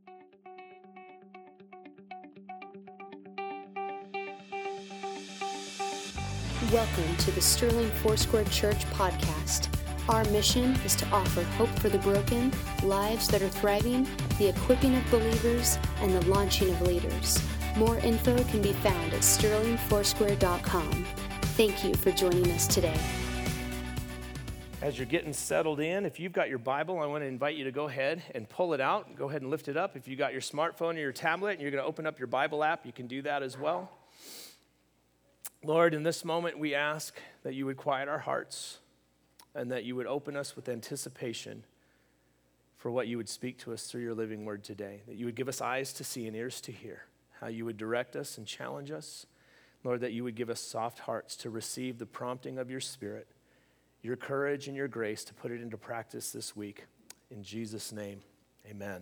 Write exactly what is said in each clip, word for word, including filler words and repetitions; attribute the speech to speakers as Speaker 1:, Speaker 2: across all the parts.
Speaker 1: Welcome to the Sterling Foursquare Church podcast. Our mission is to offer hope for the broken, lives that are thriving, the equipping of believers, and the launching of leaders. More info can be found at sterling foursquare dot com. Thank you for joining us today.
Speaker 2: As you're getting settled in, if you've got your Bible, I want to invite you to go ahead and pull it out. Go ahead and lift it up. If you got your smartphone or your tablet and you're going to open up your Bible app, you can do that as well. Lord, in this moment, we ask that you would quiet our hearts and that you would open us with anticipation for what you would speak to us through your living word today, that you would give us eyes to see and ears to hear, how you would direct us and challenge us. Lord, that you would give us soft hearts to receive the prompting of your Spirit, your courage and your grace to put it into practice this week. In Jesus' name, amen.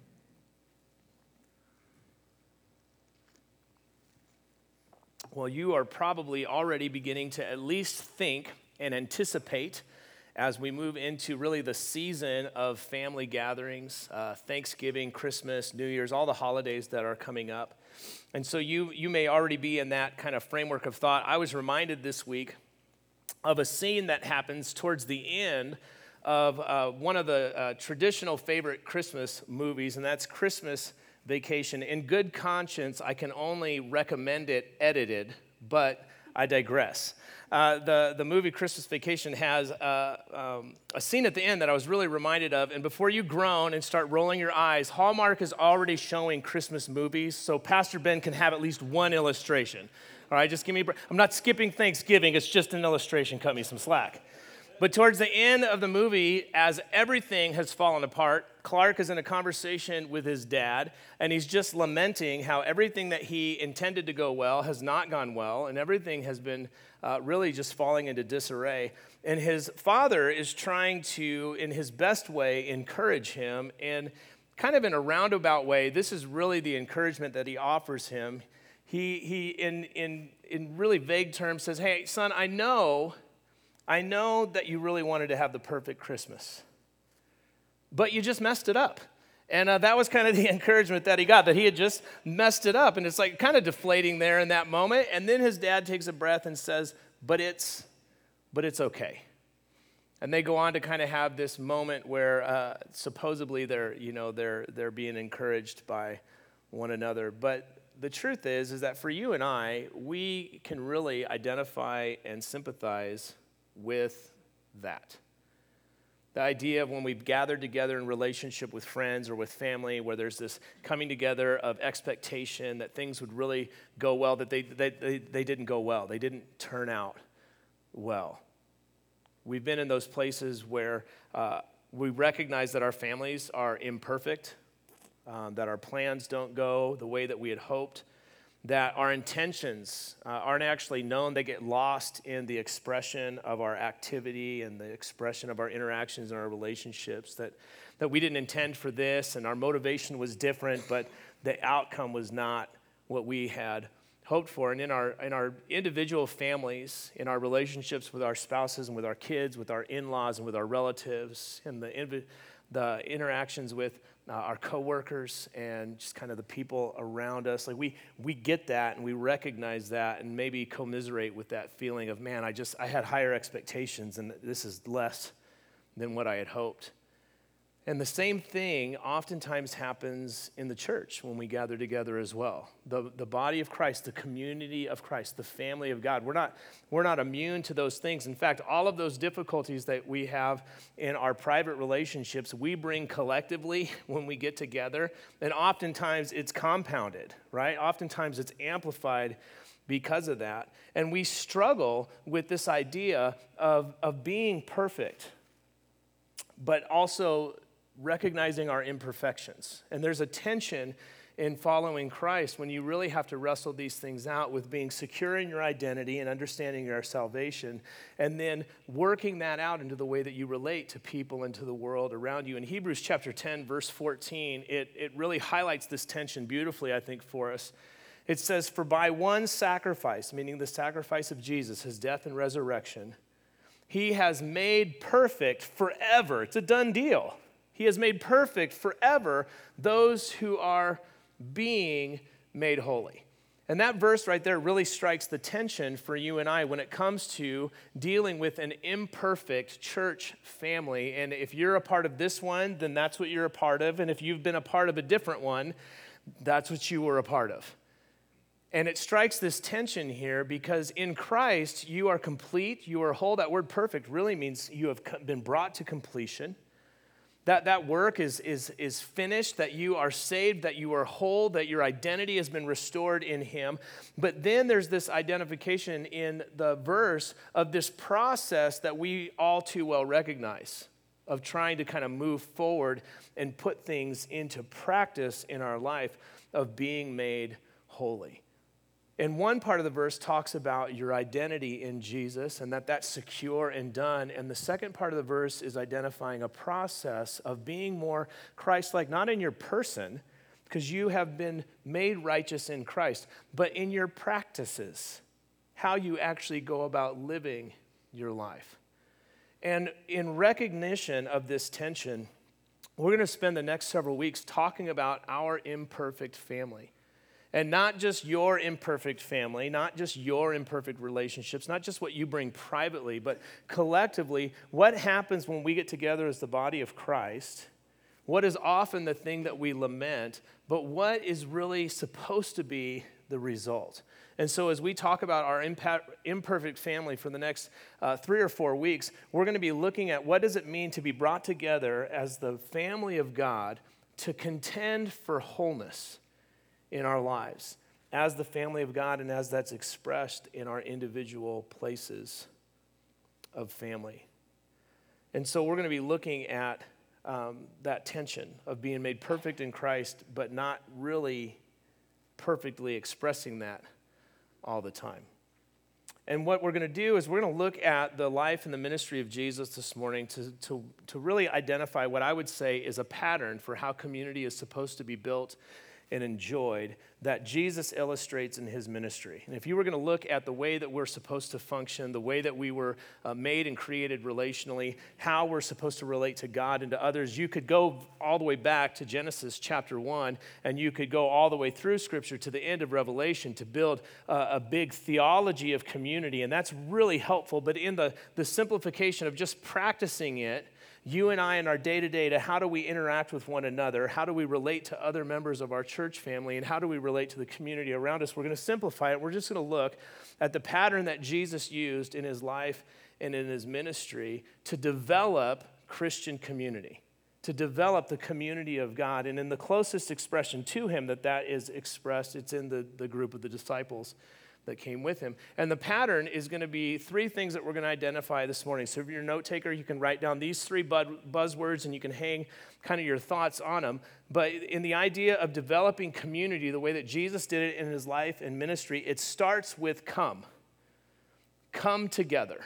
Speaker 2: Well, you are probably already beginning to at least think and anticipate as we move into really the season of family gatherings, uh, Thanksgiving, Christmas, New Year's, all the holidays that are coming up. And so you you may already be in that kind of framework of thought. I was reminded this week of a scene that happens towards the end of uh, one of the uh, traditional favorite Christmas movies, and that's Christmas Vacation. In good conscience, I can only recommend it edited, but I digress. Uh, the, the movie Christmas Vacation has uh, um, a scene at the end that I was really reminded of, and before you groan and start rolling your eyes, Hallmark is already showing Christmas movies, so Pastor Ben can have at least one illustration. All right, just give me a break. I'm not skipping Thanksgiving, it's just an illustration, cut me some slack. But towards the end of the movie, as everything has fallen apart, Clark is in a conversation with his dad, and he's just lamenting how everything that he intended to go well has not gone well, and everything has been uh, really just falling into disarray. And his father is trying to, in his best way, encourage him, and kind of in a roundabout way, this is really the encouragement that he offers him. He, he in, in, in really vague terms, says, hey, son, I know... I know that you really wanted to have the perfect Christmas, but you just messed it up. And uh, that was kind of the encouragement that he got, that he had just messed it up. And it's like kind of deflating there in that moment. And then his dad takes a breath and says, but it's, but it's okay. And they go on to kind of have this moment where uh, supposedly they're, you know, they're, they're being encouraged by one another. But the truth is, is that for you and I, we can really identify and sympathize with that. The idea of when we've gathered together in relationship with friends or with family, where there's this coming together of expectation that things would really go well, that they, they, they, they didn't go well. They didn't turn out well. We've been in those places where uh, we recognize that our families are imperfect, um, that our plans don't go the way that we had hoped, that our intentions uh, aren't actually known. They get lost in the expression of our activity and the expression of our interactions and our relationships, that, that we didn't intend for this and our motivation was different, but the outcome was not what we had hoped for. And in our, in our individual families, in our relationships with our spouses and with our kids, with our in-laws and with our relatives, and the, the interactions with Uh, our coworkers and just kind of the people around us, like we we get that and we recognize that and maybe commiserate with that feeling of, man, I just I had higher expectations and this is less than what I had hoped. And the same thing oftentimes happens in the church when we gather together as well. The, the body of Christ, the community of Christ, the family of God. We're not, we're not immune to those things. In fact, all of those difficulties that we have in our private relationships, we bring collectively when we get together. And oftentimes it's compounded, right? Oftentimes it's amplified because of that. And we struggle with this idea of, of being perfect, but also recognizing our imperfections. And there's a tension in following Christ when you really have to wrestle these things out with being secure in your identity and understanding your salvation, and then working that out into the way that you relate to people and to the world around you. In Hebrews chapter ten, verse fourteen, it, it really highlights this tension beautifully, I think, for us. It says, "For by one sacrifice," meaning the sacrifice of Jesus, his death and resurrection, he has made perfect forever. It's a done deal. He has made perfect forever those who are being made holy. And that verse right there really strikes the tension for you and I when it comes to dealing with an imperfect church family. And if you're a part of this one, then that's what you're a part of. And if you've been a part of a different one, that's what you were a part of. And it strikes this tension here because in Christ, you are complete, you are whole. That word perfect really means you have been brought to completion. That, that work is, is, is finished, that you are saved, that you are whole, that your identity has been restored in him. But then there's this identification in the verse of this process that we all too well recognize of trying to kind of move forward and put things into practice in our life of being made holy. And one part of the verse talks about your identity in Jesus and that that's secure and done. And the second part of the verse is identifying a process of being more Christ-like, not in your person, because you have been made righteous in Christ, but in your practices, how you actually go about living your life. And in recognition of this tension, we're going to spend the next several weeks talking about our imperfect family. And not just your imperfect family, not just your imperfect relationships, not just what you bring privately, but collectively, what happens when we get together as the body of Christ? What is often the thing that we lament, but what is really supposed to be the result? And so as we talk about our imperfect family for the next uh, three or four weeks, we're going to be looking at what does it mean to be brought together as the family of God to contend for wholeness in our lives as the family of God and as that's expressed in our individual places of family. And so we're going to be looking at um, that tension of being made perfect in Christ, but not really perfectly expressing that all the time. And what we're going to do is we're going to look at the life and the ministry of Jesus this morning to, to, to really identify what I would say is a pattern for how community is supposed to be built and enjoyed that Jesus illustrates in his ministry. And if you were going to look at the way that we're supposed to function, the way that we were uh, made and created relationally, how we're supposed to relate to God and to others, you could go all the way back to Genesis chapter one, and you could go all the way through Scripture to the end of Revelation to build uh, a big theology of community, and that's really helpful. But in the, the simplification of just practicing it, you and I in our day-to-day to how do we interact with one another, how do we relate to other members of our church family, and how do we relate to the community around us, we're going to simplify it. We're just going to look at the pattern that Jesus used in his life and in his ministry to develop Christian community, to develop the community of God. And in the closest expression to him that that is expressed, it's in the, the group of the disciples that came with him. And the pattern is going to be three things that we're going to identify this morning. So if you're a note taker, you can write down these three buzzwords and you can hang kind of your thoughts on them. But in the idea of developing community, the way that Jesus did it in his life and ministry, it starts with come. Come together.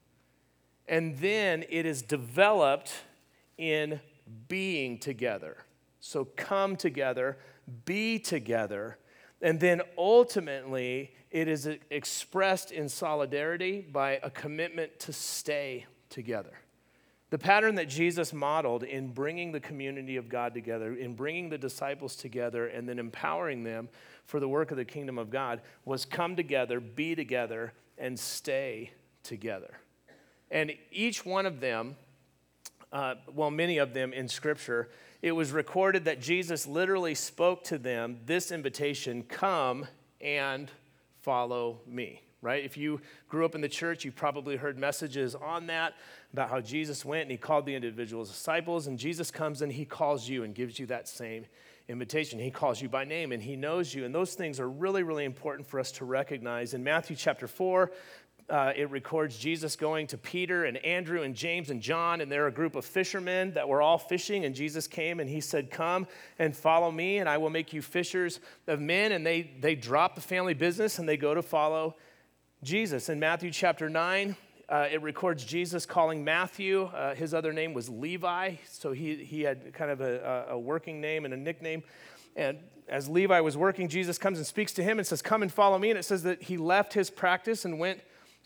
Speaker 2: And then it is developed in being together. So come together, be together, and then ultimately, it is expressed in solidarity by a commitment to stay together. The pattern that Jesus modeled in bringing the community of God together, in bringing the disciples together, and then empowering them for the work of the kingdom of God was come together, be together, and stay together. And each one of them, uh, well, many of them in Scripture, it was recorded that Jesus literally spoke to them this invitation, come and follow me, right? If you grew up in the church, you probably heard messages on that about how Jesus went and he called the individuals disciples, and Jesus comes and he calls you and gives you that same invitation. He calls you by name and he knows you, and those things are really, really important for us to recognize. In Matthew chapter four, Uh, it records Jesus going to Peter and Andrew and James and John, and they're a group of fishermen that were all fishing, and Jesus came and he said, come and follow me, and I will make you fishers of men. And they, they drop the family business and they go to follow Jesus. In Matthew chapter nine, uh, it records Jesus calling Matthew. Uh, his other name was Levi, so he, he had kind of a, a working name and a nickname. And as Levi was working, Jesus comes and speaks to him and says, come and follow me. And it says that he left his practice and went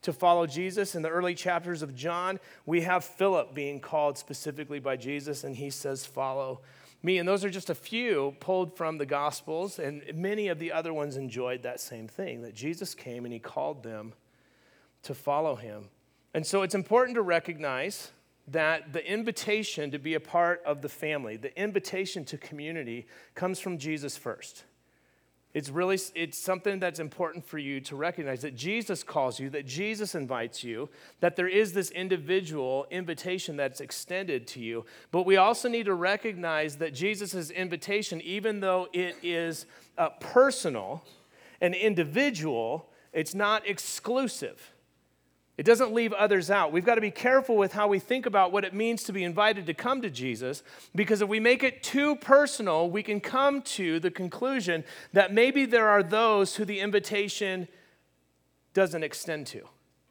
Speaker 2: to follow Jesus. In the early chapters of John, we have Philip being called specifically by Jesus, and he says, follow me. And those are just a few pulled from the Gospels, and many of the other ones enjoyed that same thing, that Jesus came and he called them to follow him. And so it's important to recognize that the invitation to be a part of the family, the invitation to community, comes from Jesus first. It's really, it's something that's important for you to recognize, that Jesus calls you, that Jesus invites you, that there is this individual invitation that's extended to you. But we also need to recognize that Jesus' invitation, even though it is uh, personal and individual, it's not exclusive. It doesn't leave others out. We've got to be careful with how we think about what it means to be invited to come to Jesus, because if we make it too personal, we can come to the conclusion that maybe there are those who the invitation doesn't extend to.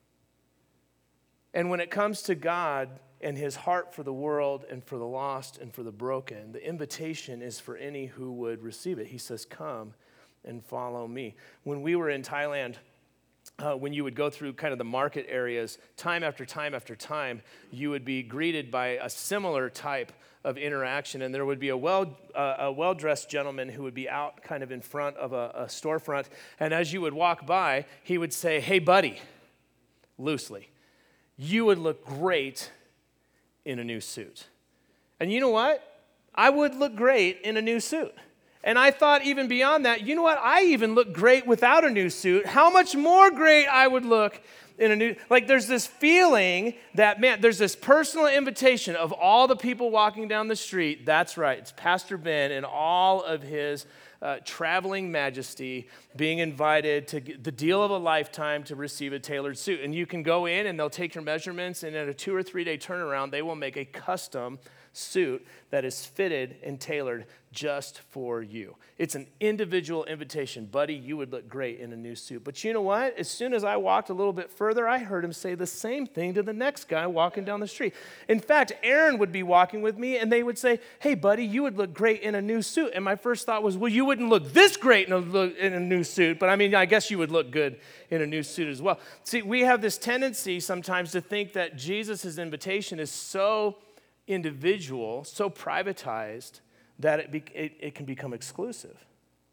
Speaker 2: And when it comes to God and his heart for the world and for the lost and for the broken, the invitation is for any who would receive it. He says, come and follow me. When we were in Thailand, Uh, when you would go through kind of the market areas, time after time after time, you would be greeted by a similar type of interaction, and there would be a well uh, a well-dressed gentleman who would be out kind of in front of a, a storefront, and as you would walk by, he would say, "Hey, buddy," loosely, "you would look great in a new suit." And you know what? I would look great in a new suit. And I thought even beyond that, you know what? I even look great without a new suit. How much more great I would look in a new, like there's this feeling that, man, there's this personal invitation of all the people walking down the street. That's right. It's Pastor Ben and all of his uh, traveling majesty being invited to get the deal of a lifetime to receive a tailored suit. And you can go in and they'll take your measurements, and in a two or three day turnaround, they will make a custom suit that is fitted and tailored just for you. It's an individual invitation. Buddy, you would look great in a new suit. But you know what? As soon as I walked a little bit further, I heard him say the same thing to the next guy walking down the street. In fact, Aaron would be walking with me, and they would say, "Hey, buddy, you would look great in a new suit." And my first thought was, well, you wouldn't look this great in a, look, in a new suit, but I mean, I guess you would look good in a new suit as well. See, we have this tendency sometimes to think that Jesus' invitation is so individual, so privatized, that it, be, it, it can become exclusive.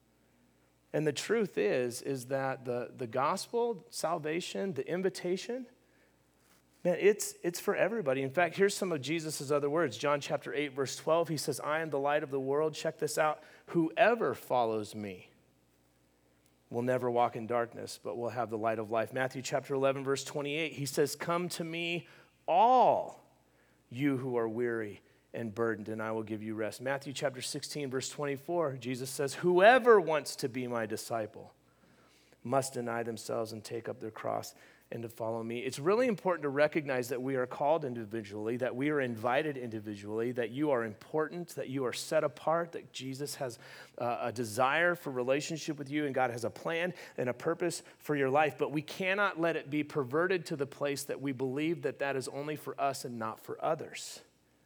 Speaker 2: And the truth is, is that the, the gospel, salvation, the invitation, man, it's, it's for everybody. In fact, here's some of Jesus' other words. John chapter eight, verse twelve, he says, "I am the light of the world." Check this out. "Whoever follows me will never walk in darkness, but will have the light of life." Matthew chapter eleven, verse twenty-eight, he says, "Come to me, all you who are weary and burdened, and I will give you rest." Matthew chapter sixteen, verse twenty-four, Jesus says, "Whoever wants to be my disciple must deny themselves and take up their cross and to follow me." It's really important to recognize that we are called individually, that we are invited individually, that you are important, that you are set apart, that Jesus has uh, a desire for relationship with you, and God has a plan and a purpose for your life. But we cannot let it be perverted to the place that we believe that that is only for us and not for others.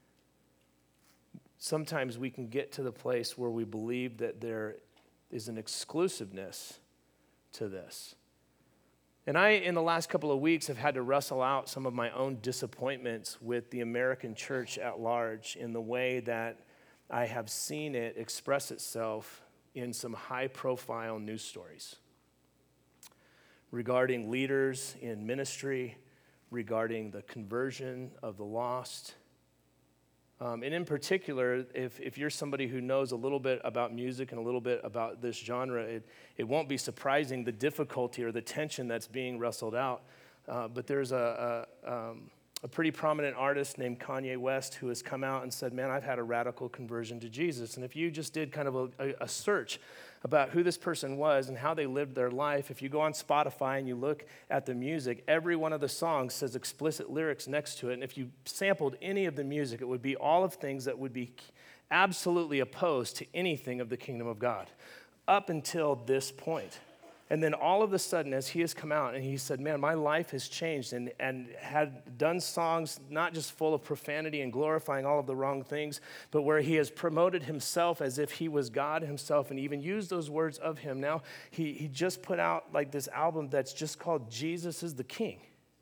Speaker 2: Sometimes we can get to the place where we believe that there is an exclusiveness to this. And I, in the last couple of weeks, have had to wrestle out some of my own disappointments with the American church at large in the way that I have seen it express itself in some high-profile news stories regarding leaders in ministry, regarding the conversion of the lost. Um, and in particular, if, if you're somebody who knows a little bit about music and a little bit about this genre, it, it won't be surprising the difficulty or the tension that's being wrestled out. Uh, but there's a, a, um, a pretty prominent artist named Kanye West who has come out and said, "Man, I've had a radical conversion to Jesus." And if you just did kind of a, a, a search about who this person was and how they lived their life, if you go on Spotify and you look at the music, every one of the songs says explicit lyrics next to it. And if you sampled any of the music, it would be all of things that would be absolutely opposed to anything of the kingdom of God up until this point. And then all of a sudden, as he has come out and he said, "Man, my life has changed," and, and had done songs not just full of profanity and glorifying all of the wrong things, but where he has promoted himself as if he was God himself and even used those words of him. Now, he, he just put out like this album that's just called "Jesus is the King."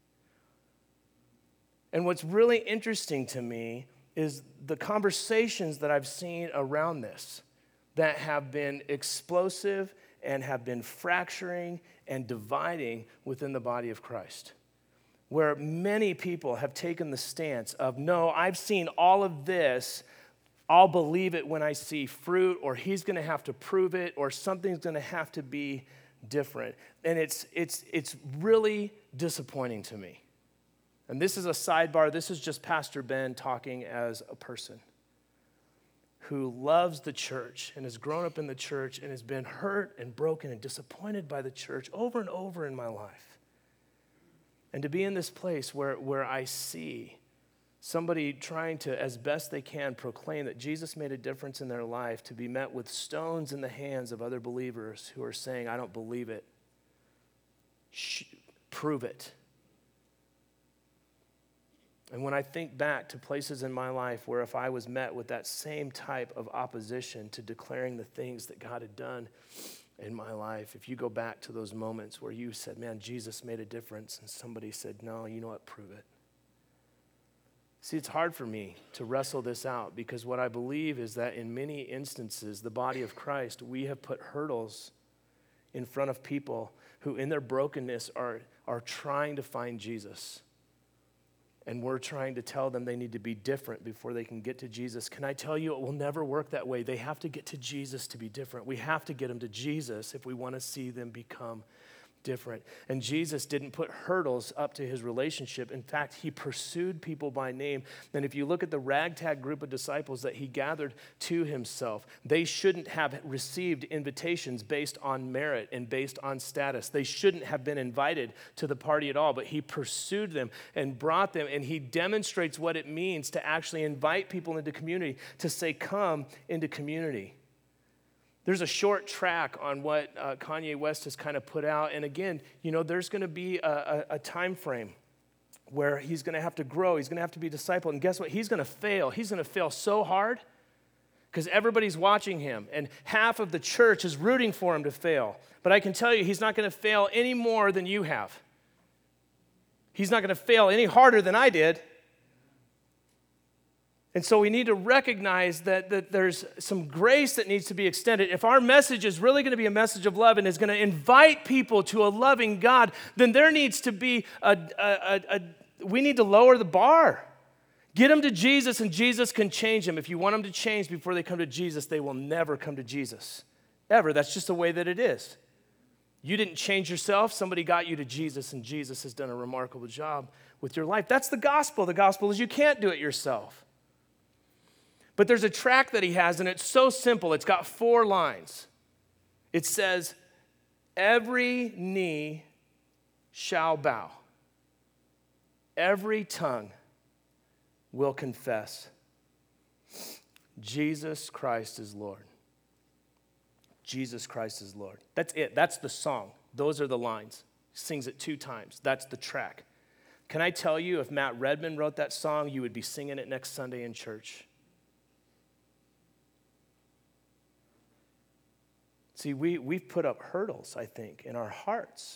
Speaker 2: And what's really interesting to me is the conversations that I've seen around this that have been explosive and have been fracturing and dividing within the body of Christ, where many people have taken the stance of, no, I've seen all of this, I'll believe it when I see fruit, or he's going to have to prove it, or something's going to have to be different. And it's it's it's really disappointing to me. And this is a sidebar. This is just Pastor Ben talking as a person who loves the church and has grown up in the church and has been hurt and broken and disappointed by the church over and over in my life. And to be in this place where, where I see somebody trying to, as best they can, proclaim that Jesus made a difference in their life, to be met with stones in the hands of other believers who are saying, I don't believe it. Shh, prove it. And when I think back to places in my life where if I was met with that same type of opposition to declaring the things that God had done in my life, if you go back to those moments where you said, man, Jesus made a difference, and somebody said, no, you know what, prove it. See, it's hard for me to wrestle this out, because what I believe is that in many instances, the body of Christ, we have put hurdles in front of people who in their brokenness are, are trying to find Jesus. And we're trying to tell them they need to be different before they can get to Jesus. Can I tell you, it will never work that way. They have to get to Jesus to be different. We have to get them to Jesus if we want to see them become different. And Jesus didn't put hurdles up to his relationship. In fact, he pursued people by name. And if you look at the ragtag group of disciples that he gathered to himself, they shouldn't have received invitations based on merit and based on status. They shouldn't have been invited to the party at all, but he pursued them and brought them, and he demonstrates what it means to actually invite people into community, to say, come into community. There's a short track on what uh, Kanye West has kind of put out. And again, you know, there's going to be a, a, a time frame where he's going to have to grow. He's going to have to be discipled. And guess what? He's going to fail. He's going to fail so hard because everybody's watching him. And half of the church is rooting for him to fail. But I can tell you, he's not going to fail any more than you have. He's not going to fail any harder than I did. And so we need to recognize that, that there's some grace that needs to be extended. If our message is really going to be a message of love and is going to invite people to a loving God, then there needs to be a, a, a, a we need to lower the bar. Get them to Jesus, and Jesus can change them. If you want them to change before they come to Jesus, they will never come to Jesus. Ever. That's just the way that it is. You didn't change yourself. Somebody got you to Jesus, and Jesus has done a remarkable job with your life. That's the gospel. The gospel is you can't do it yourself. But there's a track that he has, and it's so simple. It's got four lines. It says, every knee shall bow. Every tongue will confess Jesus Christ is Lord. Jesus Christ is Lord. That's it. That's the song. Those are the lines. He sings it two times. That's the track. Can I tell you, if Matt Redman wrote that song, you would be singing it next Sunday in church. See, we, we've put up hurdles, I think, in our hearts.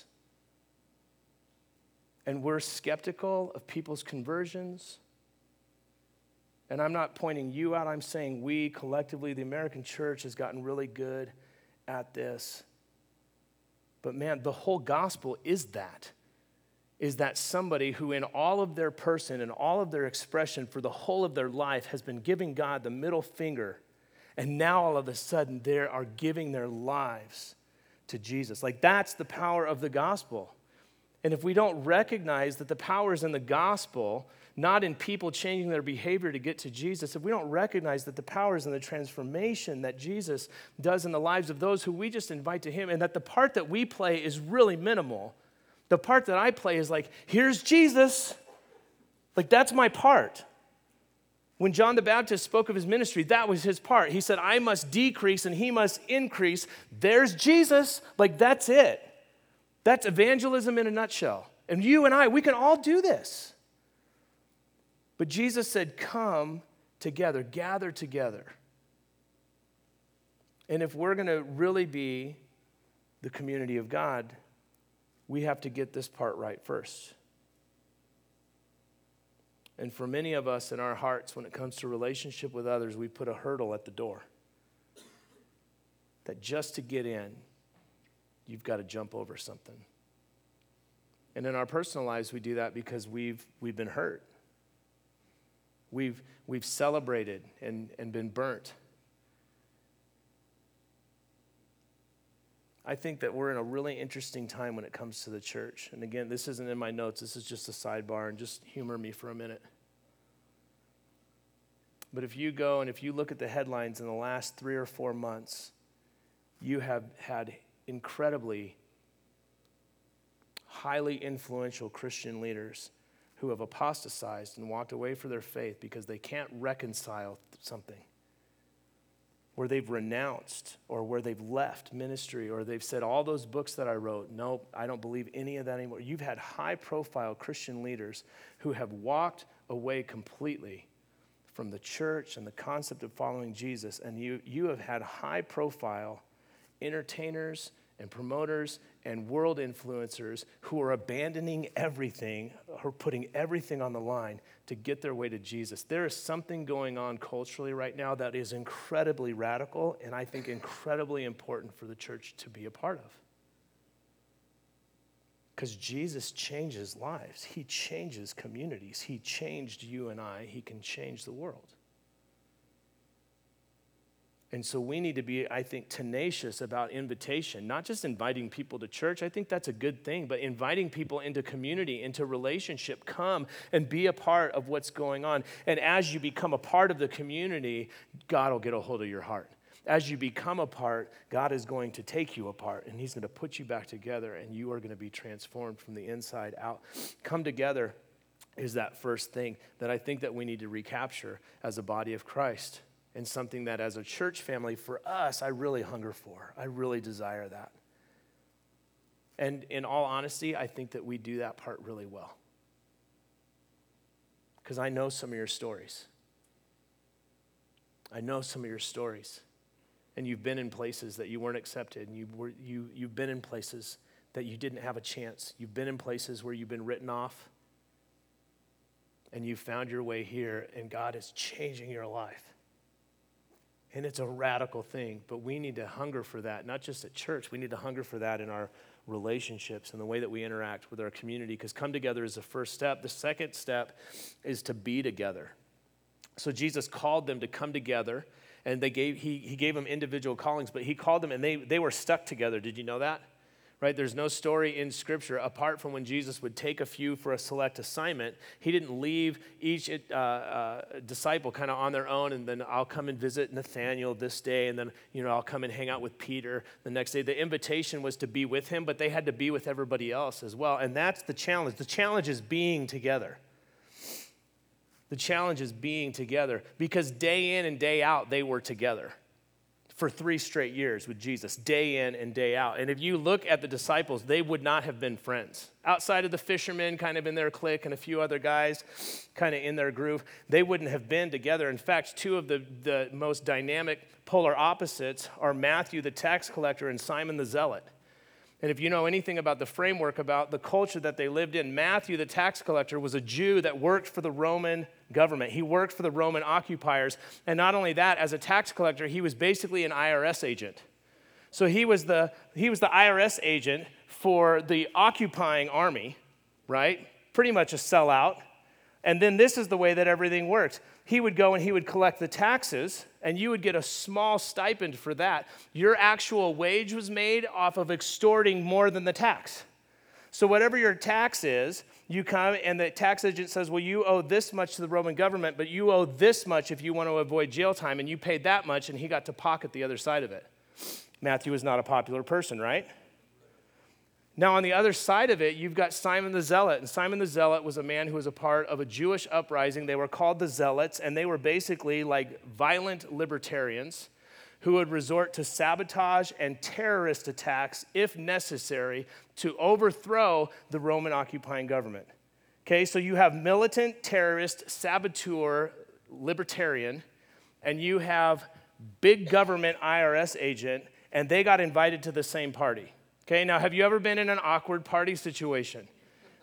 Speaker 2: And we're skeptical of people's conversions. And I'm not pointing you out. I'm saying we, collectively, the American church has gotten really good at this. But man, the whole gospel is that. Is that somebody who in all of their person and all of their expression for the whole of their life has been giving God the middle finger. And now all of a sudden they are giving their lives to Jesus. Like, that's the power of the gospel. And if we don't recognize that the power is in the gospel, not in people changing their behavior to get to Jesus, if we don't recognize that the power is in the transformation that Jesus does in the lives of those who we just invite to him, and that the part that we play is really minimal. The part that I play is like, here's Jesus. Like, that's my part. When John the Baptist spoke of his ministry, that was his part. He said, I must decrease and he must increase. There's Jesus. Like, that's it. That's evangelism in a nutshell. And you and I, we can all do this. But Jesus said, come together, gather together. And if we're going to really be the community of God, we have to get this part right first. And for many of us in our hearts, when it comes to relationship with others, we put a hurdle at the door. That just to get in, you've got to jump over something. And in our personal lives, we do that because we've we've been hurt. We've we've celebrated and, and been burnt. I think that we're in a really interesting time when it comes to the church. And again, this isn't in my notes. This is just a sidebar, and just humor me for a minute. But if you go and if you look at the headlines in the last three or four months, you have had incredibly highly influential Christian leaders who have apostatized and walked away from their faith because they can't reconcile something, where they've renounced or where they've left ministry or they've said, all those books that I wrote, nope, I don't believe any of that anymore. You've had high-profile Christian leaders who have walked away completely from the church and the concept of following Jesus, and you, you have had high-profile entertainers and promoters and world influencers who are abandoning everything, or putting everything on the line to get their way to Jesus. There is something going on culturally right now that is incredibly radical and I think incredibly important for the church to be a part of. Because Jesus changes lives. He changes communities. He changed you and I. He can change the world. And so we need to be, I think, tenacious about invitation, not just inviting people to church. I think that's a good thing, but inviting people into community, into relationship. Come and be a part of what's going on. And as you become a part of the community, God will get a hold of your heart. As you become a part, God is going to take you apart, and he's going to put you back together, and you are going to be transformed from the inside out. Come together is that first thing that I think that we need to recapture as a body of Christ. And something that as a church family, for us, I really hunger for. I really desire that. And in all honesty, I think that we do that part really well. Because I know some of your stories. I know some of your stories. And you've been in places that you weren't accepted. And you were, you, you've been in places that you didn't have a chance. You've been in places where you've been written off. And you found your way here, and God is changing your life. And it's a radical thing, but we need to hunger for that, not just at church. We need to hunger for that in our relationships and the way that we interact with our community, because come together is the first step. The second step is to be together. So Jesus called them to come together, and they gave he, he gave them individual callings, but he called them, and they, they were stuck together. Did you know that? Right? There's no story in Scripture, apart from when Jesus would take a few for a select assignment. He didn't leave each uh, uh, disciple kind of on their own, and then I'll come and visit Nathaniel this day, and then you know I'll come and hang out with Peter the next day. The invitation was to be with him, but they had to be with everybody else as well, and that's the challenge. The challenge is being together. The challenge is being together, because day in and day out, they were together. For three straight years with Jesus, day in and day out. And if you look at the disciples, they would not have been friends. Outside of the fishermen, kind of in their clique, and a few other guys kind of in their groove, they wouldn't have been together. In fact, two of the, the most dynamic polar opposites are Matthew, the tax collector, and Simon the Zealot. And if you know anything about the framework, about the culture that they lived in, Matthew, the tax collector, was a Jew that worked for the Roman government. He worked for the Roman occupiers. And not only that, as a tax collector, he was basically an I R S agent. So he was the, he was the I R S agent for the occupying army, right? Pretty much a sellout. And then this is the way that everything worked. He would go and he would collect the taxes, and you would get a small stipend for that. Your actual wage was made off of extorting more than the tax. So whatever your tax is, you come and the tax agent says, well, you owe this much to the Roman government, but you owe this much if you want to avoid jail time, and you paid that much, and he got to pocket the other side of it. Matthew was not a popular person, right? Now, on the other side of it, you've got Simon the Zealot. And Simon the Zealot was a man who was a part of a Jewish uprising. They were called the Zealots, and they were basically like violent libertarians who would resort to sabotage and terrorist attacks, if necessary, to overthrow the Roman occupying government. Okay, so you have militant, terrorist, saboteur, libertarian, and you have big government I R S agent, and they got invited to the same party. Okay, now have you ever been in an awkward party situation?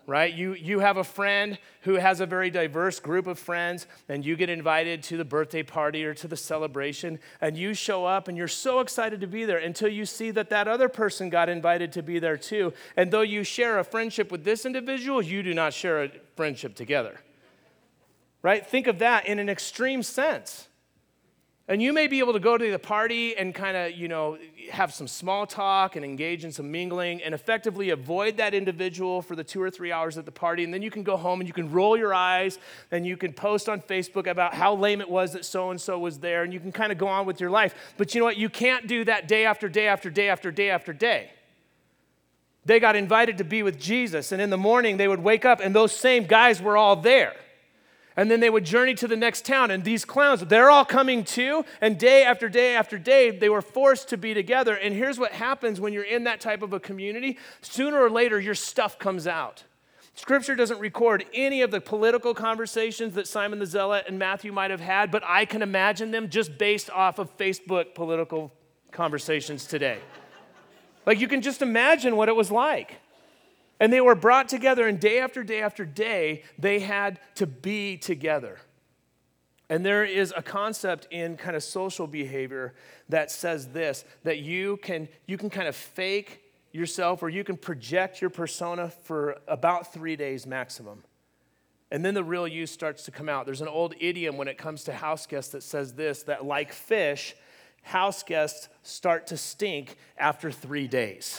Speaker 2: right? You you have a friend who has a very diverse group of friends, and you get invited to the birthday party or to the celebration, and you show up, and you're so excited to be there until you see that that other person got invited to be there too. And though you share a friendship with this individual, you do not share a friendship together, right? Think of that in an extreme sense. And you may be able to go to the party and kind of, you know, have some small talk and engage in some mingling and effectively avoid that individual for the two or three hours at the party. And then you can go home and you can roll your eyes and you can post on Facebook about how lame it was that so-and-so was there, and you can kind of go on with your life. But you know what? You can't do that day after day after day after day after day. They got invited to be with Jesus, and in the morning they would wake up and those same guys were all there. And then they would journey to the next town, and these clowns, they're all coming too, and day after day after day, they were forced to be together. And here's what happens when you're in that type of a community. Sooner or later, your stuff comes out. Scripture doesn't record any of the political conversations that Simon the Zealot and Matthew might have had, but I can imagine them just based off of Facebook political conversations today. Like, you can just imagine what it was like. And they were brought together, and day after day after day, they had to be together. And there is a concept in kind of social behavior that says this, that you can, you can kind of fake yourself, or you can project your persona for about three days maximum. And then the real you starts to come out. There's an old idiom when it comes to house guests that says this, that like fish, house guests start to stink after three days.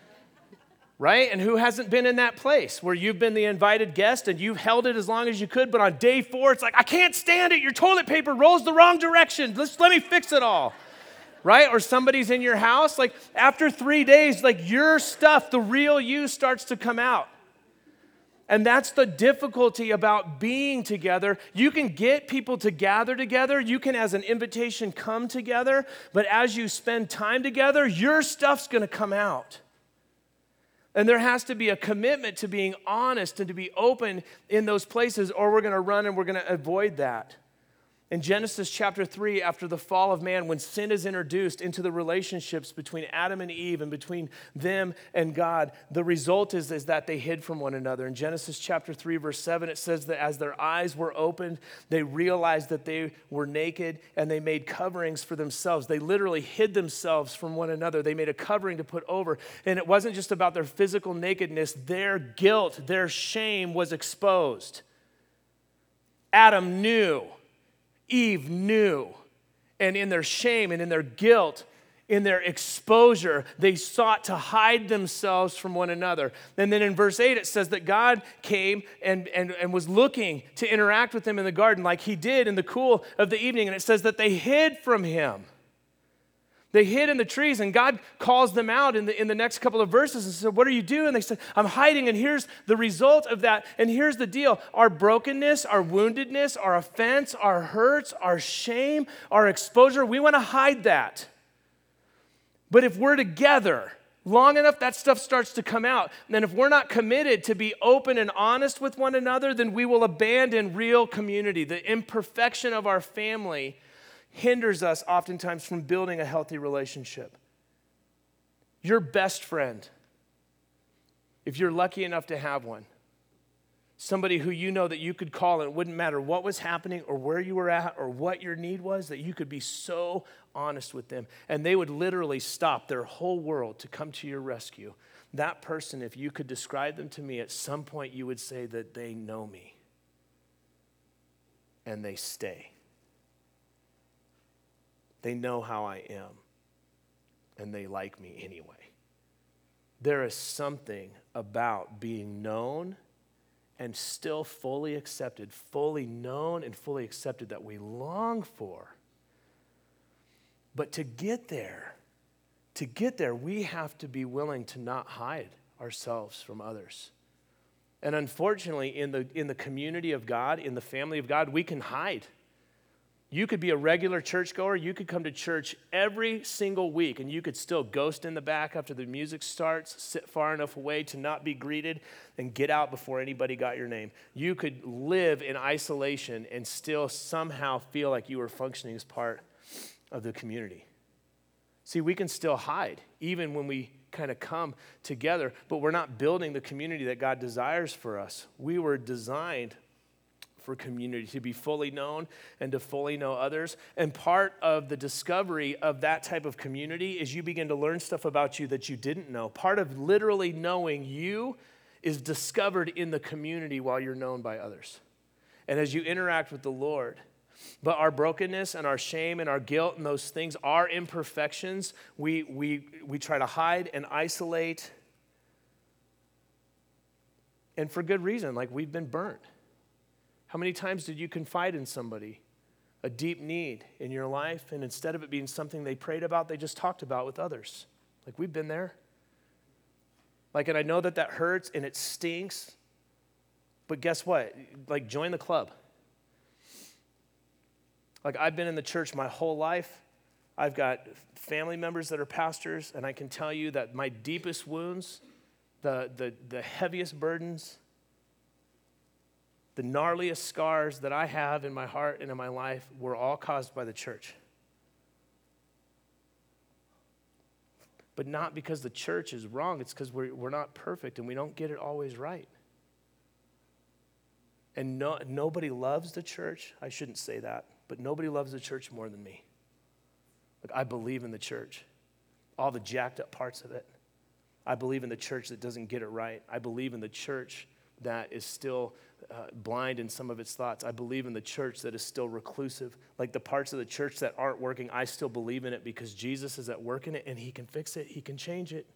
Speaker 2: Right? And who hasn't been in that place where you've been the invited guest and you've held it as long as you could, but on day four, it's like, I can't stand it. Your toilet paper rolls the wrong direction. Let's, let me fix it all. Right? Or somebody's in your house. Like, after three days, like, your stuff, the real you starts to come out. And that's the difficulty about being together. You can get people to gather together. You can, as an invitation, come together. But as you spend time together, your stuff's going to come out. And there has to be a commitment to being honest and to be open in those places, or we're going to run and we're going to avoid that. In Genesis chapter three, after the fall of man, when sin is introduced into the relationships between Adam and Eve and between them and God, the result is, is that they hid from one another. In Genesis chapter three, verse seven, it says that as their eyes were opened, they realized that they were naked and they made coverings for themselves. They literally hid themselves from one another. They made a covering to put over. And it wasn't just about their physical nakedness. Their guilt, their shame was exposed. Adam knew. Eve knew, and in their shame and in their guilt, in their exposure, they sought to hide themselves from one another. And then in verse eight, it says that God came and, and, and was looking to interact with them in the garden like he did in the cool of the evening. And it says that they hid from him. They hid in the trees, and God calls them out in the, in the next couple of verses and said, what are you doing? They said, I'm hiding, and here's the result of that. And here's the deal. Our brokenness, our woundedness, our offense, our hurts, our shame, our exposure, we want to hide that. But if we're together long enough, that stuff starts to come out. And then if we're not committed to be open and honest with one another, then we will abandon real community. The imperfection of our family hinders us oftentimes from building a healthy relationship. Your best friend, if you're lucky enough to have one, somebody who you know that you could call and it wouldn't matter what was happening or where you were at or what your need was, that you could be so honest with them and they would literally stop their whole world to come to your rescue. That person, if you could describe them to me, at some point you would say that they know me and they stay. They know how I am, and they like me anyway. There is something about being known and still fully accepted, fully known and fully accepted that we long for. But to get there, to get there, we have to be willing to not hide ourselves from others. And unfortunately, in the, in the community of God, in the family of God, we can hide. You could be a regular churchgoer. You could come to church every single week, and you could still ghost in the back after the music starts, sit far enough away to not be greeted, and get out before anybody got your name. You could live in isolation and still somehow feel like you were functioning as part of the community. See, we can still hide, even when we kind of come together, but we're not building the community that God desires for us. We were designed for community, to be fully known and to fully know others. And part of the discovery of that type of community is you begin to learn stuff about you that you didn't know. Part of literally knowing you is discovered in the community while you're known by others. And as you interact with the Lord, but our brokenness and our shame and our guilt and those things, our imperfections, we we we try to hide and isolate. And for good reason, like we've been burnt. How many times did you confide in somebody a deep need in your life, and instead of it being something they prayed about, they just talked about with others? Like, we've been there. Like, and I know that that hurts and it stinks, but guess what? Like, join the club. Like, I've been in the church my whole life. I've got family members that are pastors, and I can tell you that my deepest wounds, the the, the heaviest burdens, the gnarliest scars that I have in my heart and in my life were all caused by the church. But not because the church is wrong. It's because we're, we're not perfect and we don't get it always right. And no, nobody loves the church. I shouldn't say that, but nobody loves the church more than me. Like, I believe in the church, all the jacked up parts of it. I believe in the church that doesn't get it right. I believe in the church that is still uh, blind in some of its thoughts. I believe in the church that is still reclusive. Like the parts of the church that aren't working, I still believe in it because Jesus is at work in it and he can fix it. He can change it.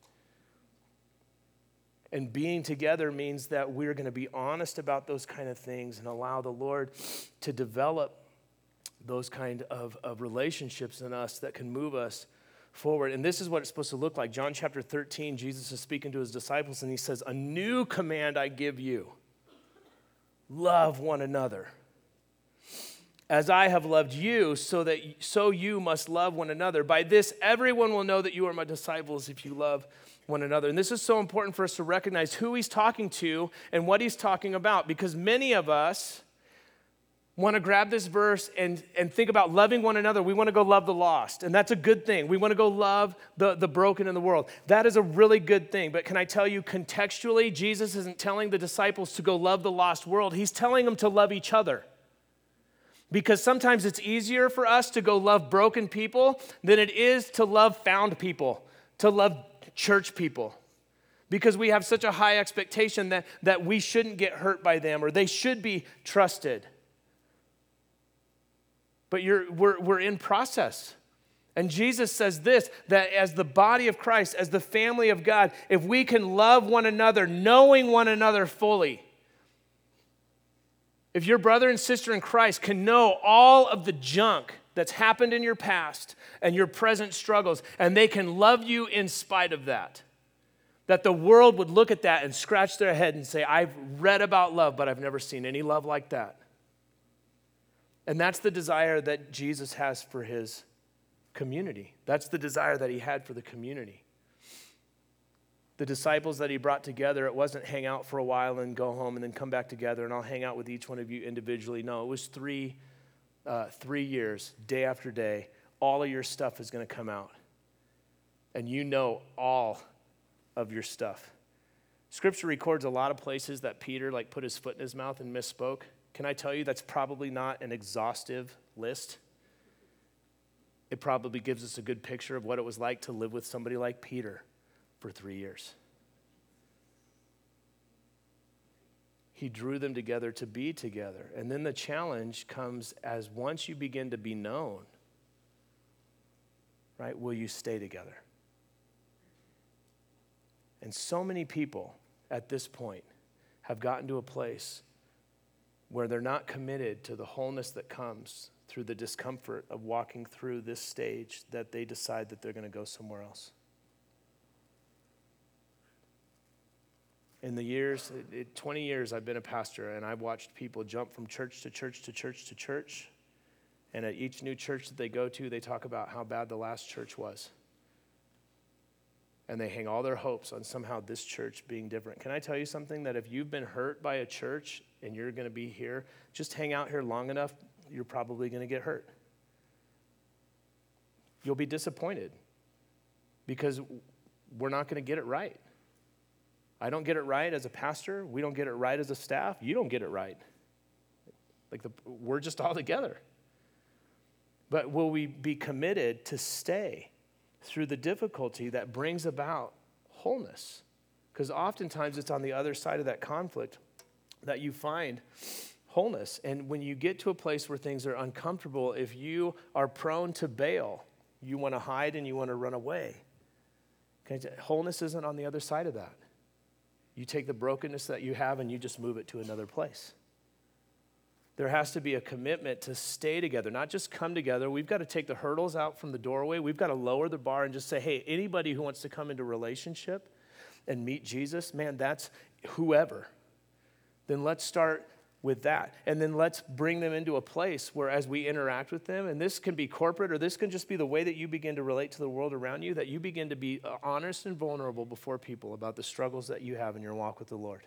Speaker 2: And being together means that we're going to be honest about those kind of things and allow the Lord to develop those kind of, of relationships in us that can move us forward. And this is what it's supposed to look like. John chapter thirteen, Jesus is speaking to his disciples and he says, "A new command I give you, love one another. As I have loved you, so that so you must love one another. By this, everyone will know that you are my disciples if you love one another." And this is so important for us to recognize who he's talking to and what he's talking about, because many of us want to grab this verse and, and think about loving one another. We want to go love the lost, and that's a good thing. We want to go love the, the broken in the world. That is a really good thing. But can I tell you, contextually, Jesus isn't telling the disciples to go love the lost world. He's telling them to love each other. Because sometimes it's easier for us to go love broken people than it is to love found people, to love church people. Because we have such a high expectation that, that we shouldn't get hurt by them or they should be trusted. But you're, we're, we're in process. And Jesus says this, that as the body of Christ, as the family of God, if we can love one another, knowing one another fully, if your brother and sister in Christ can know all of the junk that's happened in your past and your present struggles, and they can love you in spite of that, that the world would look at that and scratch their head and say, "I've read about love, but I've never seen any love like that." And that's the desire that Jesus has for his community. That's the desire that he had for the community. The disciples that he brought together, it wasn't hang out for a while and go home and then come back together and I'll hang out with each one of you individually. No, it was three, uh, three years, day after day. All of your stuff is going to come out. And you know all of your stuff. Scripture records a lot of places that Peter like put his foot in his mouth and misspoke. Can I tell you that's probably not an exhaustive list? It probably gives us a good picture of what it was like to live with somebody like Peter for three years. He drew them together to be together. And then the challenge comes as once you begin to be known, right, will you stay together? And so many people at this point have gotten to a place where they're not committed to the wholeness that comes through the discomfort of walking through this stage, that they decide that they're going to go somewhere else. In the years, it, it, twenty years I've been a pastor, and I've watched people jump from church to church to church to church, and at each new church that they go to, they talk about how bad the last church was. And they hang all their hopes on somehow this church being different. Can I tell you something? That if you've been hurt by a church and you're going to be here, just hang out here long enough, you're probably going to get hurt. You'll be disappointed. because we're not going to get it right. I don't get it right as a pastor. We don't get it right as a staff. You don't get it right. Like the, we're just all together. But will we be committed to stay through the difficulty that brings about wholeness? Because oftentimes it's on the other side of that conflict that you find wholeness. And when you get to a place where things are uncomfortable, if you are prone to bail, you want to hide and you want to run away. Okay? Wholeness isn't on the other side of that. You take the brokenness that you have and you just move it to another place. There has to be a commitment to stay together, not just come together. We've got to take the hurdles out from the doorway. We've got to lower the bar and just say, hey, anybody who wants to come into relationship and meet Jesus, man, that's whoever. Then let's start with that. And then let's bring them into a place where as we interact with them, and this can be corporate or this can just be the way that you begin to relate to the world around you, that you begin to be honest and vulnerable before people about the struggles that you have in your walk with the Lord.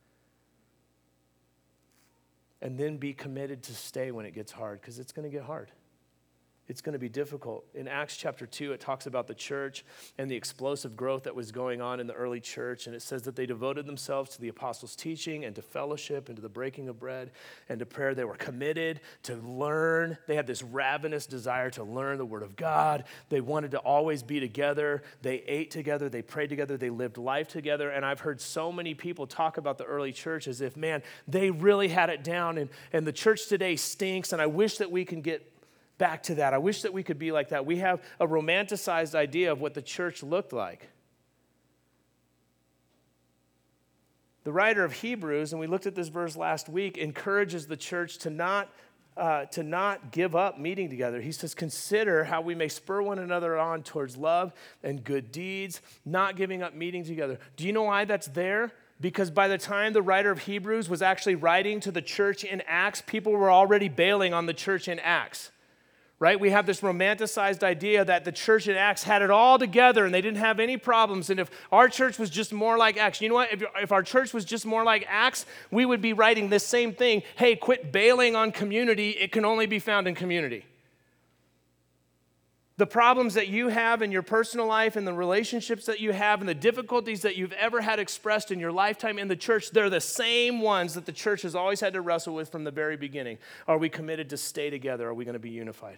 Speaker 2: And then be committed to stay when it gets hard, because it's going to get hard. It's going to be difficult. In Acts chapter two, it talks about the church and the explosive growth that was going on in the early church. And it says that they devoted themselves to the apostles' teaching and to fellowship and to the breaking of bread and to prayer. They were committed to learn. They had this ravenous desire to learn the word of God. They wanted to always be together. They ate together. They prayed together. They lived life together. And I've heard so many people talk about the early church as if, man, they really had it down. And, and the church today stinks. And I wish that we can get back to that. I wish that we could be like that. We have a romanticized idea of what the church looked like. The writer of Hebrews, and we looked at this verse last week, encourages the church to not uh, to not give up meeting together. He says, consider how we may spur one another on towards love and good deeds, not giving up meeting together. Do you know why that's there? Because by the time the writer of Hebrews was actually writing to the church in Acts, people were already bailing on the church in Acts. Right? We have this romanticized idea that the church in Acts had it all together and they didn't have any problems. And if our church was just more like Acts, you know what? If, if our church was just more like Acts, we would be writing this same thing. Hey, quit bailing on community. It can only be found in community. The problems that you have in your personal life and the relationships that you have and the difficulties that you've ever had expressed in your lifetime in the church, they're the same ones that the church has always had to wrestle with from the very beginning. Are we committed to stay together? Are we going to be unified?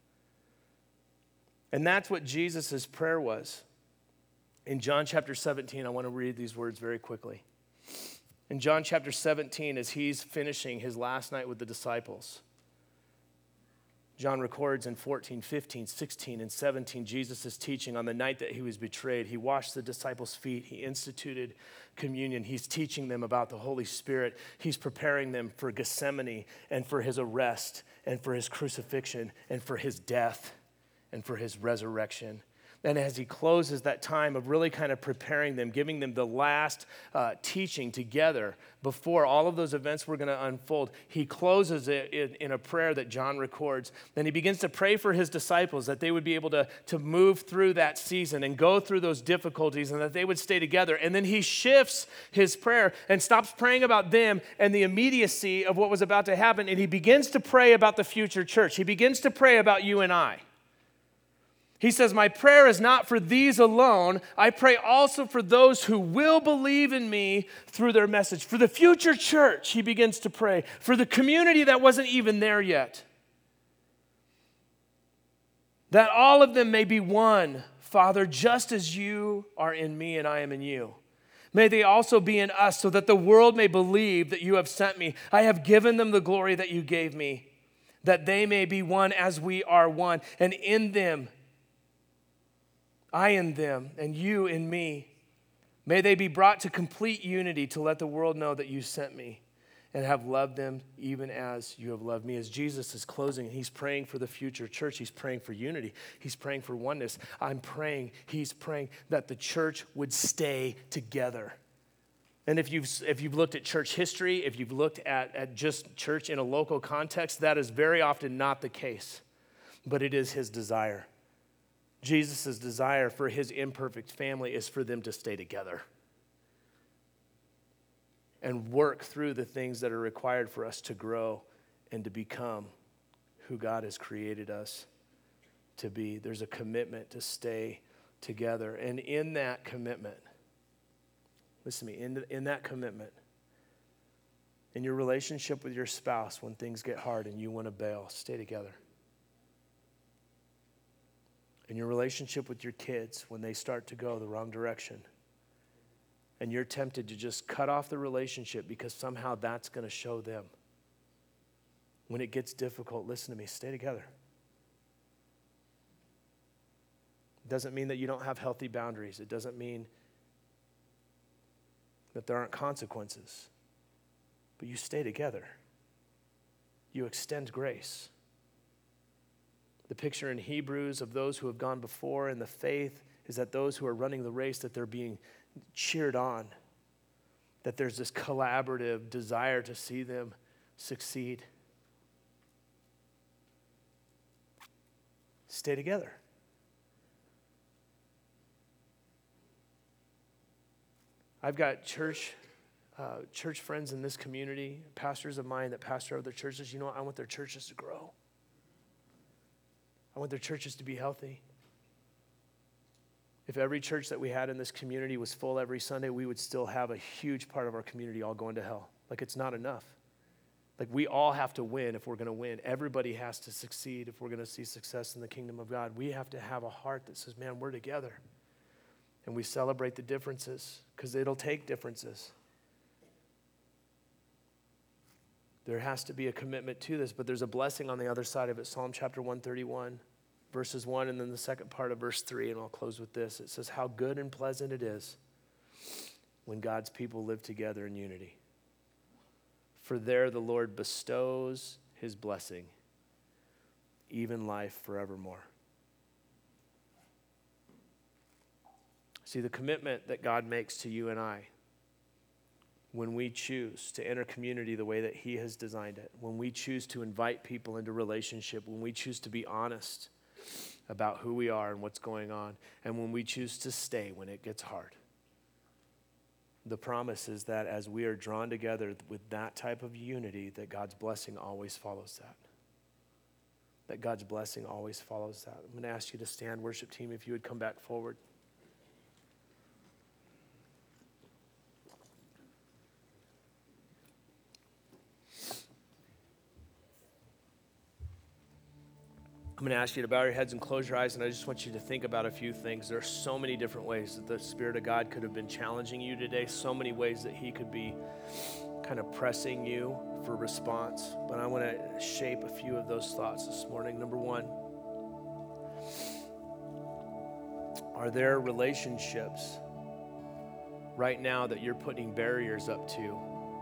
Speaker 2: And that's what Jesus' prayer was. In John chapter seventeen, I want to read these words very quickly. In John chapter seventeen, as he's finishing his last night with the disciples, John records in fourteen, fifteen, sixteen, and seventeen, Jesus' teaching on the night that he was betrayed. He washed the disciples' feet. He instituted communion. He's teaching them about the Holy Spirit. He's preparing them for Gethsemane and for his arrest and for his crucifixion and for his death and for his resurrection. And as he closes that time of really kind of preparing them, giving them the last uh, teaching together before all of those events were going to unfold, he closes it in, in a prayer that John records. Then he begins to pray for his disciples that they would be able to, to move through that season and go through those difficulties and that they would stay together. And then he shifts his prayer and stops praying about them and the immediacy of what was about to happen. And he begins to pray about the future church. He begins to pray about you and I. He says, my prayer is not for these alone. I pray also for those who will believe in me through their message. For the future church, he begins to pray. For the community that wasn't even there yet. That all of them may be one, Father, just as you are in me and I am in you. May they also be in us so that the world may believe that you have sent me. I have given them the glory that you gave me, that they may be one as we are one. And in them, I in them, and you in me. May they be brought to complete unity to let the world know that you sent me and have loved them even as you have loved me. As Jesus is closing, he's praying for the future church. He's praying for unity. He's praying for oneness. I'm praying, he's praying that the church would stay together. And if you've, if you've looked at church history, if you've looked at, at just church in a local context, that is very often not the case. But it is his desire. Jesus' desire for his imperfect family is for them to stay together and work through the things that are required for us to grow and to become who God has created us to be. There's a commitment to stay together. And in that commitment, listen to me, in, in that commitment, in your relationship with your spouse, when things get hard and you want to bail, stay together. In your relationship with your kids, when they start to go the wrong direction, and you're tempted to just cut off the relationship because somehow that's going to show them. When it gets difficult, listen to me, stay together. It doesn't mean that you don't have healthy boundaries. It doesn't mean that there aren't consequences. But you stay together. You extend grace. The picture in Hebrews of those who have gone before in the faith is that those who are running the race, that they're being cheered on, that there's this collaborative desire to see them succeed. Stay together. I've got church uh, church friends in this community, pastors of mine that pastor other churches. You know what? I want their churches to grow. I want their churches to be healthy. If every church that we had in this community was full every Sunday, we would still have a huge part of our community all going to hell. Like, it's not enough. Like, we all have to win if we're going to win. Everybody has to succeed if we're going to see success in the kingdom of God. We have to have a heart that says, man, we're together. And we celebrate the differences, because it'll take differences. There has to be a commitment to this, but there's a blessing on the other side of it. Psalm chapter one thirty-one, verses one, and then the second part of verse three, and I'll close with this. It says, how good and pleasant it is when God's people live together in unity. For there the Lord bestows his blessing, even life forevermore. See, the commitment that God makes to you and I, when we choose to enter community the way that he has designed it, when we choose to invite people into relationship, when we choose to be honest about who we are and what's going on, and when we choose to stay when it gets hard, the promise is that as we are drawn together with that type of unity, that God's blessing always follows that. That God's blessing always follows that. I'm going to ask you to stand, worship team, if you would come back forward. I'm going to ask you to bow your heads and close your eyes, and I just want you to think about a few things. There are so many different ways that the Spirit of God could have been challenging you today, so many ways that he could be kind of pressing you for response. But I want to shape a few of those thoughts this morning. Number one, are there relationships right now that you're putting barriers up to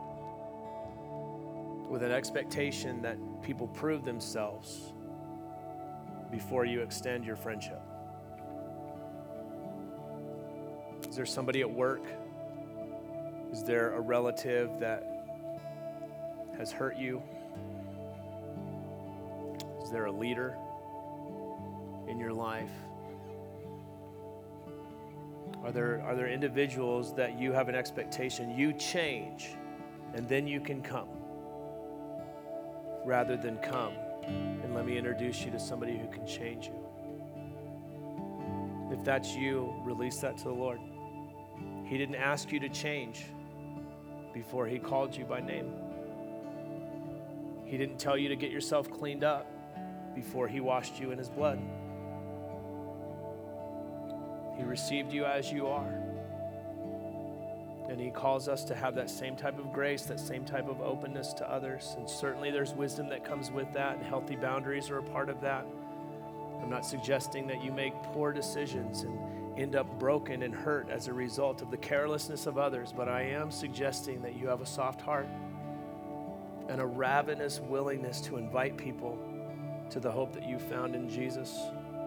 Speaker 2: with an expectation that people prove themselves before you extend your friendship? Is there somebody at work? Is there a relative that has hurt you? Is there a leader in your life? Are there, are there individuals that you have an expectation you change and then you can come, rather than come and let me introduce you to somebody who can change you? If that's you, release that to the Lord. He didn't ask you to change before he called you by name. He didn't tell you to get yourself cleaned up before he washed you in his blood. He received you as you are. And he calls us to have that same type of grace, that same type of openness to others. And certainly there's wisdom that comes with that, and healthy boundaries are a part of that. I'm not suggesting that you make poor decisions and end up broken and hurt as a result of the carelessness of others, but I am suggesting that you have a soft heart and a ravenous willingness to invite people to the hope that you found in Jesus.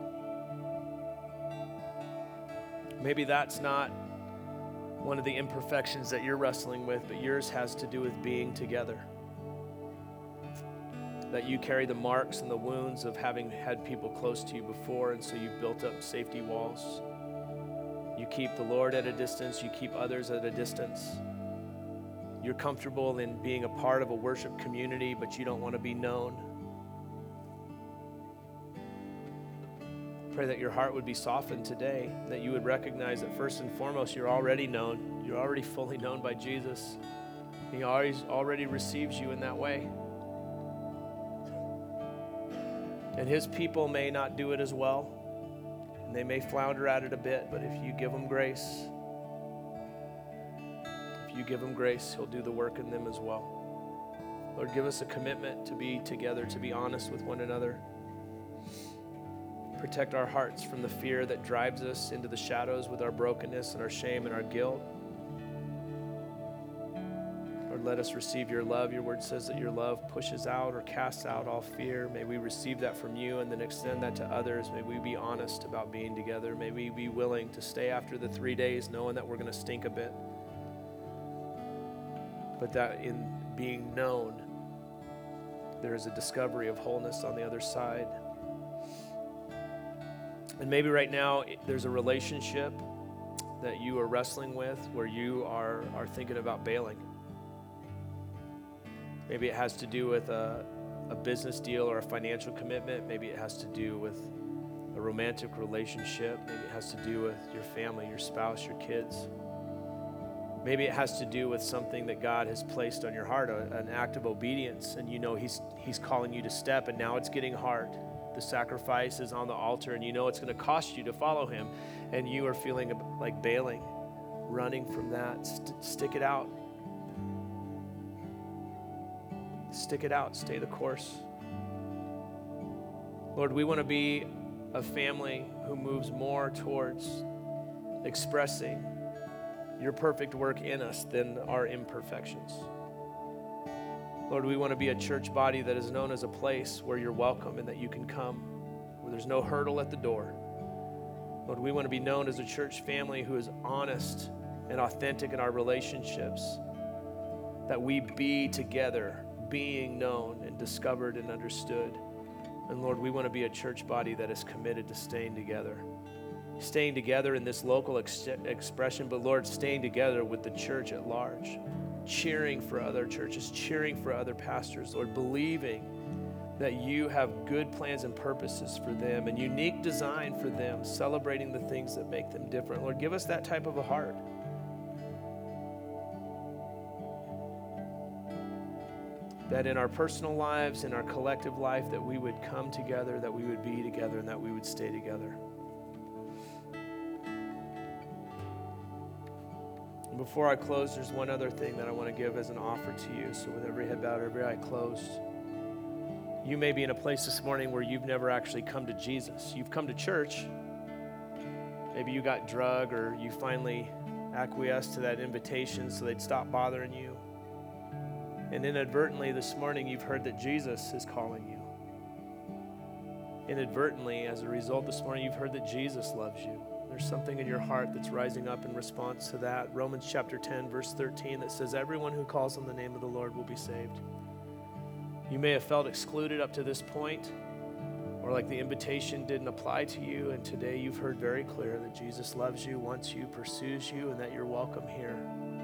Speaker 2: Maybe that's not one of the imperfections that you're wrestling with, but yours has to do with being together. That you carry the marks and the wounds of having had people close to you before, and so you've built up safety walls. You keep the Lord at a distance, you keep others at a distance. You're comfortable in being a part of a worship community, but you don't want to be known. Pray that your heart would be softened today, that you would recognize that first and foremost, you're already known. You're already fully known by Jesus. He always already receives you in that way. And his people may not do it as well, and they may flounder at it a bit, but if you give them grace, if you give them grace, he'll do the work in them as well. Lord, give us a commitment to be together, to be honest with one another. Protect our hearts from the fear that drives us into the shadows with our brokenness and our shame and our guilt. Lord, let us receive your love. Your word says that your love pushes out or casts out all fear. May we receive that from you and then extend that to others. May we be honest about being together. May we be willing to stay after the three days knowing that we're going to stink a bit. But that in being known, there is a discovery of wholeness on the other side. And maybe right now there's a relationship that you are wrestling with where you are, are thinking about bailing. Maybe it has to do with a, a business deal or a financial commitment. Maybe it has to do with a romantic relationship. Maybe it has to do with your family, your spouse, your kids. Maybe it has to do with something that God has placed on your heart, a, an act of obedience, and you know he's, he's calling you to step, and now it's getting hard. The sacrifice is on the altar, and you know it's going to cost you to follow him, and you are feeling like bailing, running from that. St- stick it out. Stick it out. Stay the course. Lord, we want to be a family who moves more towards expressing your perfect work in us than our imperfections. Lord, we want to be a church body that is known as a place where you're welcome and that you can come, where there's no hurdle at the door. Lord, we want to be known as a church family who is honest and authentic in our relationships, that we be together, being known and discovered and understood. And Lord, we want to be a church body that is committed to staying together. Staying together in this local ex- expression, but Lord, staying together with the church at large. Cheering for other churches, cheering for other pastors, Lord, believing that you have good plans and purposes for them and unique design for them, celebrating the things that make them different. Lord, give us that type of a heart. That in our personal lives, in our collective life, that we would come together, that we would be together, and that we would stay together. Before I close, there's one other thing that I want to give as an offer to you. So with every head bowed, every eye closed, you may be in a place this morning where you've never actually come to Jesus. You've come to church. Maybe you got drug, or you finally acquiesced to that invitation so they'd stop bothering you. And inadvertently this morning, you've heard that Jesus is calling you. Inadvertently, as a result this morning, you've heard that Jesus loves you. There's something in your heart that's rising up in response to that. Romans chapter ten, verse thirteen, that says, everyone who calls on the name of the Lord will be saved. You may have felt excluded up to this point, or like the invitation didn't apply to you, and today you've heard very clear that Jesus loves you, wants you, pursues you, and that you're welcome here.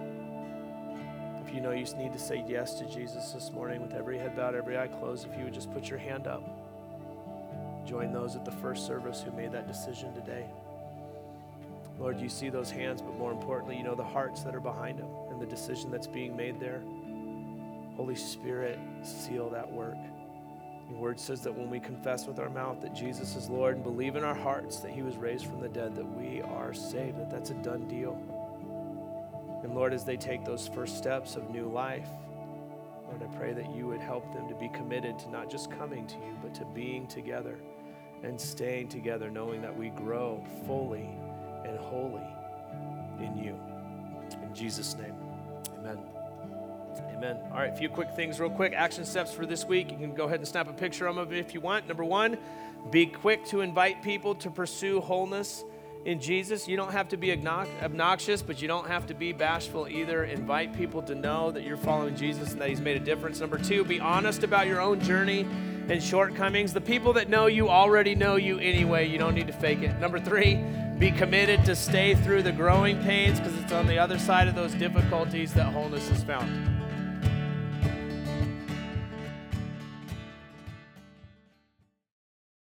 Speaker 2: If you know you need to say yes to Jesus this morning, with every head bowed, every eye closed, if you would just put your hand up. Join those at the first service who made that decision today. Lord, you see those hands, but more importantly, you know the hearts that are behind them and the decision that's being made there. Holy Spirit, seal that work. Your word says that when we confess with our mouth that Jesus is Lord and believe in our hearts that he was raised from the dead, that we are saved, that that's a done deal. And Lord, as they take those first steps of new life, Lord, I pray that you would help them to be committed to not just coming to you, but to being together and staying together, knowing that we grow fully and holy in you. In Jesus' name, amen. Amen. All right, a few quick things real quick. Action steps for this week. You can go ahead and snap a picture of it if you want. Number one, be quick to invite people to pursue wholeness in Jesus. You don't have to be obnoxious, but you don't have to be bashful either. Invite people to know that you're following Jesus and that he's made a difference. Number two, be honest about your own journey and shortcomings. The people that know you already know you anyway. You don't need to fake it. Number three, be committed to stay through the growing pains, because it's on the other side of those difficulties that wholeness is found.